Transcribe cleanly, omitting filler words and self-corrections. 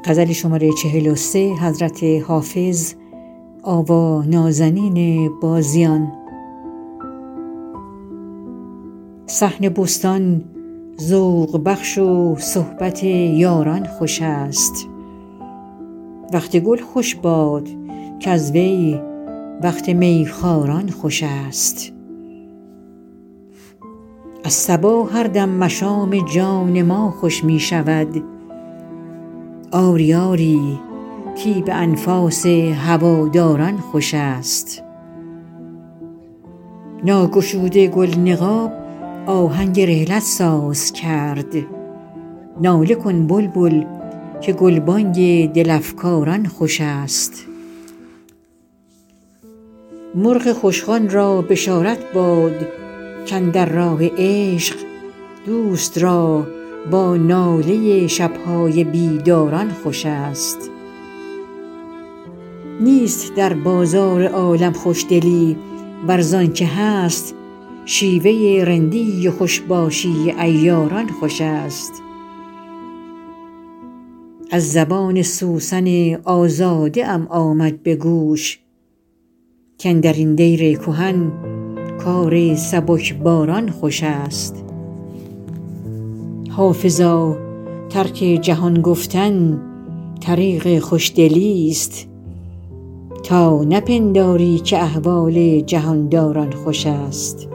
صحن بستان ذوق بخش و صحبت یاران خوش است وقت گل خوش باد کز وی وقت میخواران خوش است از صبا هر دم مشام جان ما خوش می شود آری آری طیب انفاس هواداران خوش است ناگشوده گل نقاب آهنگ رحلت ساز کرد ناله کن بلبل که گلبانگ دل افکاران خوش است مرغ خوشخوان را بشارت باد کاندر راه عشق دوست را با ناله شبهای بیداران خوش است نیست در بازار عالم خوشدلی ور زآنکه هست شیوه رندی و خوش باشی عیاران خوش است از زبان سوسن آزاده ام آمد به گوش کاندر این دیر کهن کار سبکباران خوش است حافظا ترک جهان گفتن طریق خوشدلی ست تا نپنداری که احوال جهانداران خوش است